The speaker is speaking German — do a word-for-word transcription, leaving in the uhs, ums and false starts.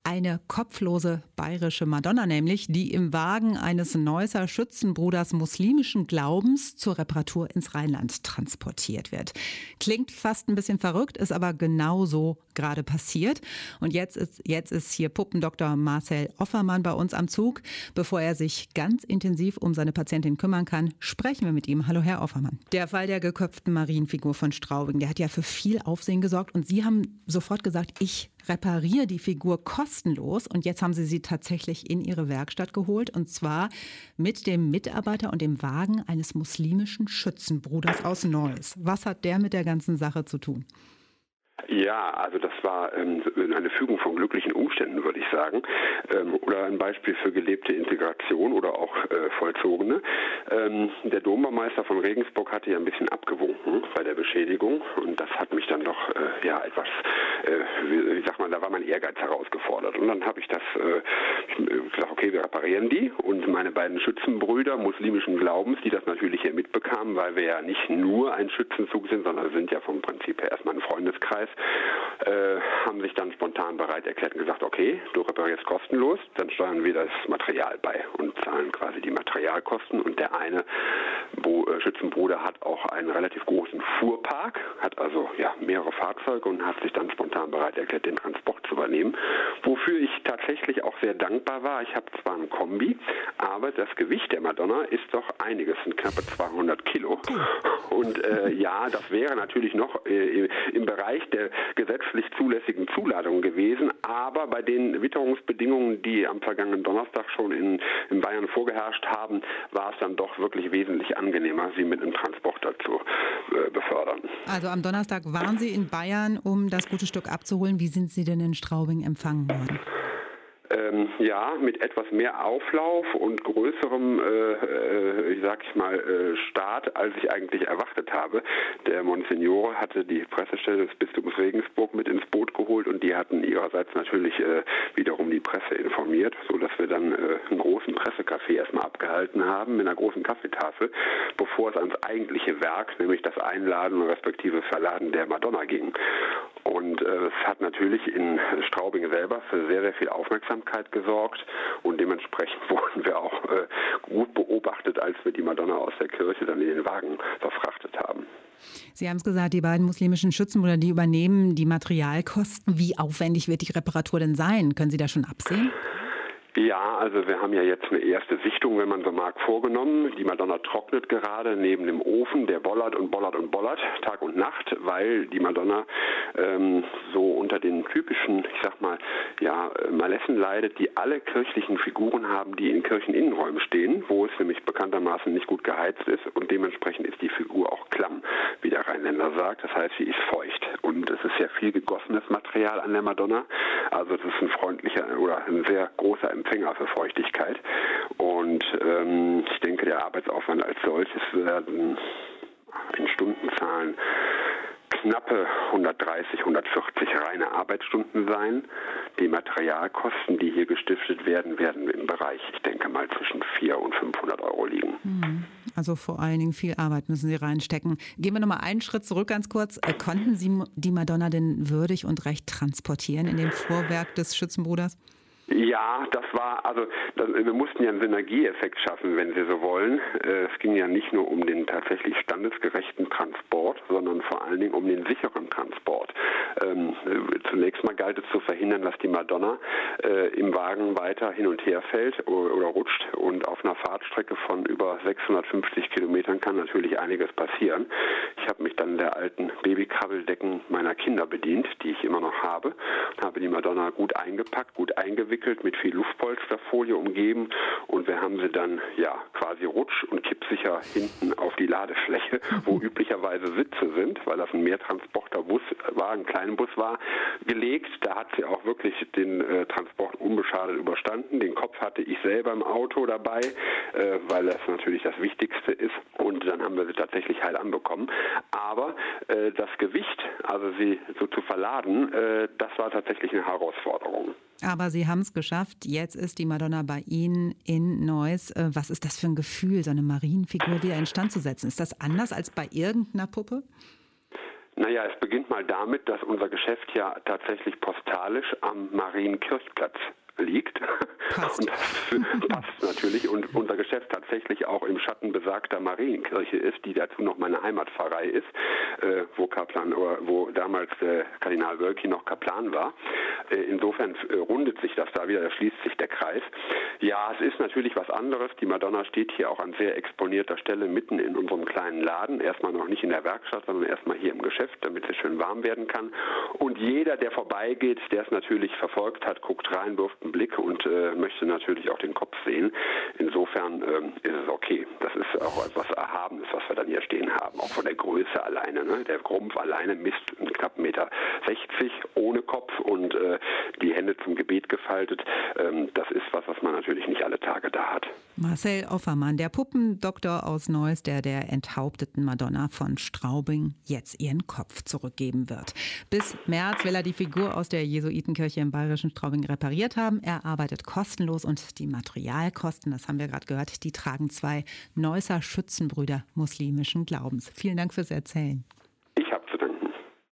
Eine kopflose bayerische Madonna nämlich, die im Wagen eines Neusser Schützenbruders muslimischen Glaubens zur Reparatur ins Rheinland transportiert wird. Klingt fast ein bisschen verrückt, ist aber genau so gerade passiert. Und jetzt ist, jetzt ist hier Puppendoktor Marcel Offermann bei uns am Zug. Bevor er sich ganz intensiv um seine Patientin kümmern kann, sprechen wir mit ihm. Hallo, Herr Offermann. Der Fall der geköpften Marienfigur von Straubing, der hat ja für viel Aufsehen gesorgt. Und Sie haben sofort gesagt, ich repariere die Figur kostenlos. Und jetzt haben Sie sie tatsächlich in Ihre Werkstatt geholt. Und zwar mit dem Mitarbeiter und dem Wagen eines muslimischen Schützenbruders aus Neuss. Was hat der mit der ganzen Sache zu tun? Ja, also das war ähm, eine Fügung von glücklichen Umständen, würde ich sagen, ähm, oder ein Beispiel für gelebte Integration oder auch äh, vollzogene. Ähm, der Dombaumeister von Regensburg hatte ja ein bisschen abgewunken bei der Beschädigung und das hat mich dann doch äh, ja etwas, äh, wie, wie sagt man, da war mein Ehrgeiz herausgefordert und dann habe ich das äh, gesagt, okay, wir reparieren die und meine beiden Schützenbrüder muslimischen Glaubens, die das natürlich hier mitbekamen, weil wir ja nicht nur ein Schützenzug sind, sondern sind ja vom Prinzip her erstmal ein Freundeskreis, Äh, haben sich dann spontan bereit erklärt und gesagt, okay, du reparierst kostenlos, dann steuern wir das Material bei und zahlen quasi die Materialkosten. Und der eine Bo- äh, Schützenbruder hat auch einen relativ großen Fuhrpark, hat also ja mehrere Fahrzeuge und hat sich dann spontan bereit erklärt, den Transport zu übernehmen. Wofür ich tatsächlich auch sehr dankbar war. Ich habe zwar ein Kombi, aber das Gewicht der Madonna ist doch einiges, sind knappe zweihundert Kilo. Und äh, ja, das wäre natürlich noch äh, im Bereich der gesetzlich zulässigen Zuladung gewesen, aber bei den Witterungsbedingungen, die am vergangenen Donnerstag schon in, in Bayern vorgeherrscht haben, war es dann doch wirklich wesentlich angenehmer, sie mit einem Transporter zu äh, befördern. Also am Donnerstag waren Sie in Bayern, um das gute Stück abzuholen. Wie sind Sie denn in Straubing empfangen worden? Ähm, ja, mit etwas mehr Auflauf und größerem, äh, äh, ich sag ich mal, äh, Start, als ich eigentlich erwartet habe. Der Monsignore hatte die Pressestelle des Bistums Regensburg mit ins Boot geholt und die hatten ihrerseits natürlich äh, wiederum die Presse informiert, sodass wir dann äh, einen großen Pressecafé erstmal abgehalten haben mit einer großen Kaffeetafel, bevor es ans eigentliche Werk, nämlich das Einladen respektive Verladen der Madonna ging. Und äh, es hat natürlich in Straubing selber für sehr, sehr viel Aufmerksamkeit gesorgt und dementsprechend wurden wir auch äh, gut beobachtet, als wir die Madonna aus der Kirche dann in den Wagen verfrachtet haben. Sie haben es gesagt, die beiden muslimischen Schützenbrüder, die übernehmen die Materialkosten. Wie aufwendig wird die Reparatur denn sein? Können Sie da schon absehen? Ja, also wir haben ja jetzt eine erste Sichtung, wenn man so mag, vorgenommen. Die Madonna trocknet gerade neben dem Ofen, der bollert und bollert und bollert, Tag und Nacht, weil die Madonna ähm, so unter den typischen, ich sag mal, ja, Malessen leidet, die alle kirchlichen Figuren haben, die in Kircheninnenräumen stehen, wo es nämlich bekanntermaßen nicht gut geheizt ist und dementsprechend ist die Figur auch klamm, wie der Rheinländer sagt. Das heißt, sie ist feucht und es ist sehr viel gegossenes Material an der Madonna. Also das ist ein freundlicher oder ein sehr großer Empfänger für Feuchtigkeit. Und ähm, ich denke, der Arbeitsaufwand als solches werden in Stundenzahlen knappe hundertdreißig, hundertvierzig reine Arbeitsstunden sein. Die Materialkosten, die hier gestiftet werden, werden im Bereich, ich denke mal, zwischen vierhundert und fünfhundert Euro liegen. Also vor allen Dingen viel Arbeit müssen Sie reinstecken. Gehen wir nochmal einen Schritt zurück ganz kurz. Konnten Sie die Madonna denn würdig und recht transportieren in dem Vorwerk des Schützenbruders? Ja, das war, also das, wir mussten ja einen Synergieeffekt schaffen, wenn Sie so wollen. Es ging ja nicht nur um den tatsächlich standesgerechten Transport, sondern vor allen Dingen um den sicheren Transport. Ähm, zunächst mal galt es zu verhindern, dass die Madonna äh, im Wagen weiter hin und her fällt oder, oder rutscht und auf einer Fahrtstrecke von über sechshundertfünfzig Kilometern kann natürlich einiges passieren. Ich habe mich dann der alten Babykrabbeldecken meiner Kinder bedient, die ich immer noch habe, und habe die Madonna gut eingepackt, gut eingewickelt, mit viel Luftpolsterfolie umgeben und wir haben sie dann ja quasi rutsch- und kippsicher hinten auf die Ladefläche, wo üblicherweise Sitze sind, weil das ein Mehrtransporterbus war, ein Kleinbus war, gelegt. Da hat sie auch wirklich den äh, Transport unbeschadet überstanden. Den Kopf hatte ich selber im Auto dabei, äh, weil das natürlich das Wichtigste ist und dann haben wir sie tatsächlich heil anbekommen. Aber äh, das Gewicht, also sie so zu verladen, äh, das war tatsächlich eine Herausforderung. Aber Sie haben es geschafft. Jetzt ist die Madonna bei Ihnen in Neuss. Was ist das für ein Gefühl, so eine Marienfigur wieder instand zu setzen? Ist das anders als bei irgendeiner Puppe? Naja, es beginnt mal damit, dass unser Geschäft ja tatsächlich postalisch am Marienkirchplatz liegt. Passt. Und das passt natürlich. Und unser Geschäft tatsächlich auch im Schatten besagter Marienkirche ist, die dazu noch meine Heimatpfarrei ist, äh, wo Kaplan, oder wo damals äh, Kardinal Wölki noch Kaplan war. Äh, insofern äh, rundet sich das da wieder, da schließt sich der Kreis. Ja, es ist natürlich was anderes. Die Madonna steht hier auch an sehr exponierter Stelle mitten in unserem kleinen Laden. Erstmal noch nicht in der Werkstatt, sondern erstmal hier im Geschäft, damit sie schön warm werden kann. Und jeder, der vorbeigeht, der es natürlich verfolgt hat, guckt rein, wirft einen Blick und äh, möchte natürlich auch den Kopf sehen. Insofern ähm, ist es okay. Das ist auch etwas Erhabenes, was wir dann hier stehen haben. Auch von der Größe alleine. Ne? Der Rumpf alleine misst einen knapp eins Komma sechzig Meter ohne Kopf und äh, die Hände zum Gebet gefaltet. Ähm, das ist was, was man natürlich nicht alle Tage da hat. Marcel Offermann, der Puppendoktor aus Neuss, der der enthaupteten Madonna von Straubing jetzt ihren Kopf zurückgeben wird. Bis März will er die Figur aus der Jesuitenkirche im bayerischen Straubing repariert haben. Er arbeitet kostenlos und die Materialkosten, das haben wir gerade gehört, die tragen zwei Neusser Schützenbrüder muslimischen Glaubens. Vielen Dank fürs Erzählen.